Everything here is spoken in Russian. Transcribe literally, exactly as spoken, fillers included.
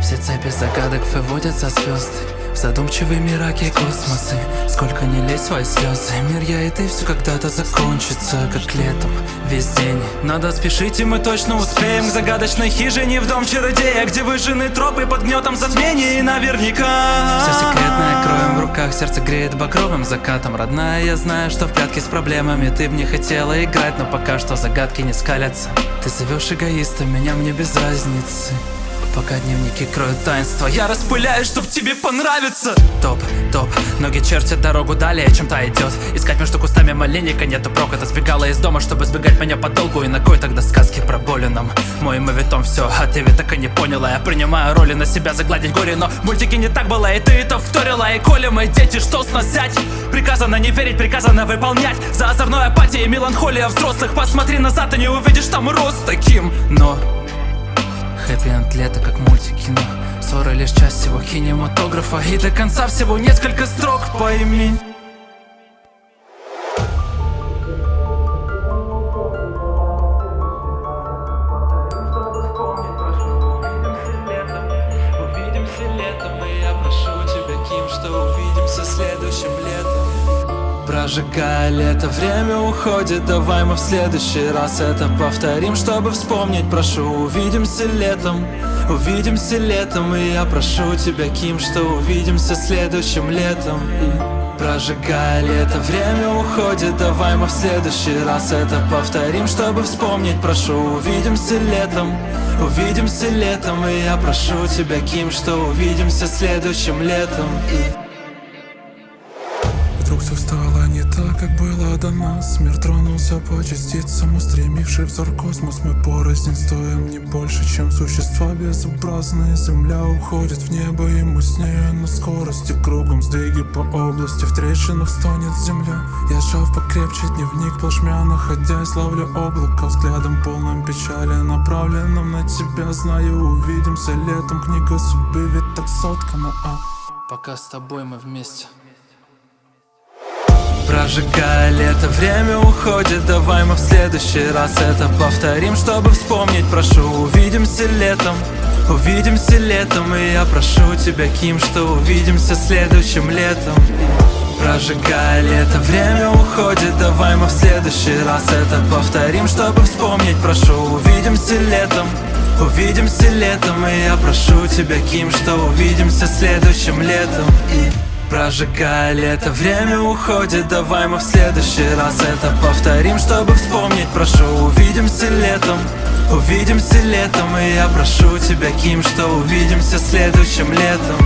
Все цепи загадок выводят со звезд в задумчивые мираки космосы. Сколько не лезь в свои слезы, мир я и ты все когда-то закончится, как летом весь день. Надо спешить, и мы точно успеем к загадочной хижине в дом чародея, где выжжены тропы под гнетом затмения. И наверняка все секретное кроем в руках, сердце греет багровым закатом. Родная, я знаю, что в прятки с проблемами ты б не хотела играть, но пока что загадки не скалятся. Ты зовешь эгоиста, меня мне без разницы. Пока дневники кроют таинство, я распыляюсь, чтоб тебе понравиться. Топ, топ, ноги чертят дорогу далее, чем та идет. Искать между кустами малинника нету прока. Ты сбегала из дома, чтобы сбегать меня подолгу. И на кой тогда сказки про боли нам? Мой мовитон все, а ты ведь так и не поняла. Я принимаю роли на себя загладить горе, но в мультике не так было, и ты это вторила. И коли мои дети, что с нас взять? Приказано не верить, приказано выполнять. За озорной апатией меланхолия взрослых. Посмотри назад, и не увидишь там рост таким. Но хэппи-энд лето, как мультикино. Ссоры лишь часть всего кинематографа, и до конца всего несколько строк, пойми. Увидимся летом, и я прошу тебя, Ким, что увидимся следующим летом. Прожигая лето, время уходит, давай мы в следующий раз это повторим, чтобы вспомнить, прошу, увидимся летом. Увидимся летом, и я прошу тебя, Ким, что увидимся следующим летом. И прожигая лето, время уходит, давай мы в следующий раз это повторим, чтобы вспомнить, прошу, увидимся летом. Увидимся летом, и я прошу тебя, Ким, что увидимся следующим летом. И вдруг все стало не так, как было до нас. Мир тронулся по частицам, устремивший взор космос. Мы порознь стоим не больше, чем существа безобразные. Земля уходит в небо, и мы с нею на скорости. Кругом сдвиги по области, в трещинах стонет земля. Я сжав покрепче дневник плашмя, находясь, ловлю облако взглядом полным печали, направленным на тебя. Знаю, увидимся летом, книга судьбы ведь так соткана, а пока с тобой мы вместе. Прожигая лето, время уходит, давай мы в следующий раз это повторим, чтобы вспомнить, прошу, увидимся летом. Увидимся летом, и я прошу тебя, Ким, что увидимся следующим летом. Прожигая лето, время уходит, давай мы в следующий раз это повторим, чтобы вспомнить, прошу, увидимся летом. Увидимся летом, и я прошу тебя, Ким, что увидимся следующим летом. И прожигая лето, время уходит, давай мы в следующий раз это повторим, чтобы вспомнить, прошу, увидимся летом. Увидимся летом, и я прошу тебя, Ким, что увидимся следующим летом.